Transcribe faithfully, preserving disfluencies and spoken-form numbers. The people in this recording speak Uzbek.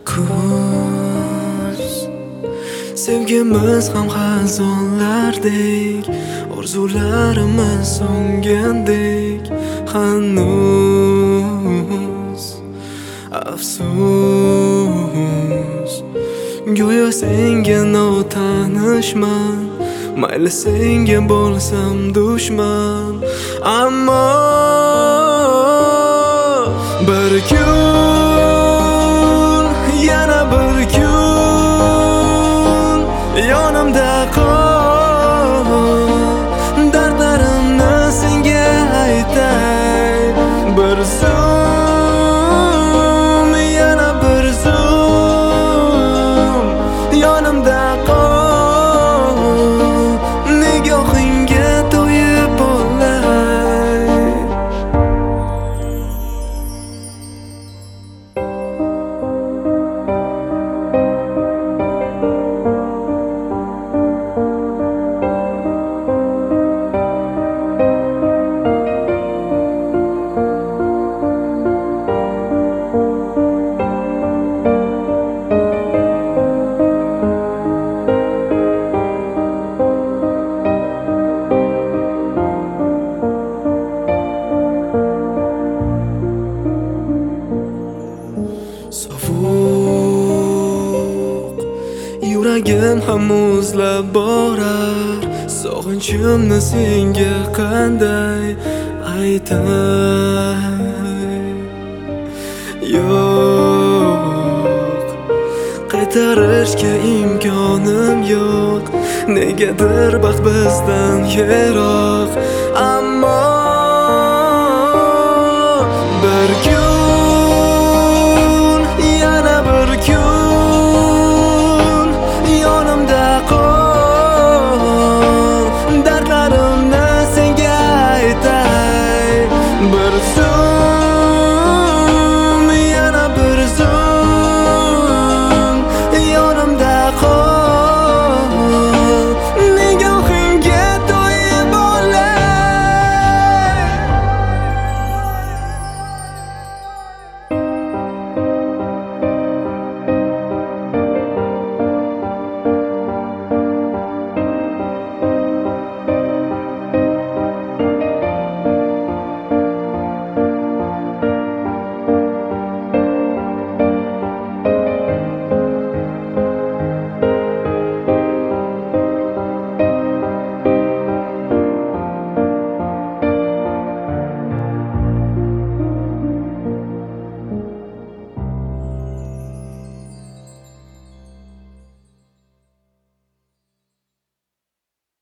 kuz sevgimiz ham xazonlardek, orzularimiz so'ngandek. Hanuz afsus, go'yo senga notanishman, mayli senga bo'lsam dushman. Ammo bir kun, yana bir kun yonimda qol, dardlarimni senga aytay. Bir zum, yana bir zum yonimda qol, nigohingga to'yib olay. Sovuq yuragim ham muzlab borar, sog'inchimni senga qanday aytay. Yo'q, qaytarishga imkonim yo'q, negadir baxt bizdan yiroq. Ammo bir kun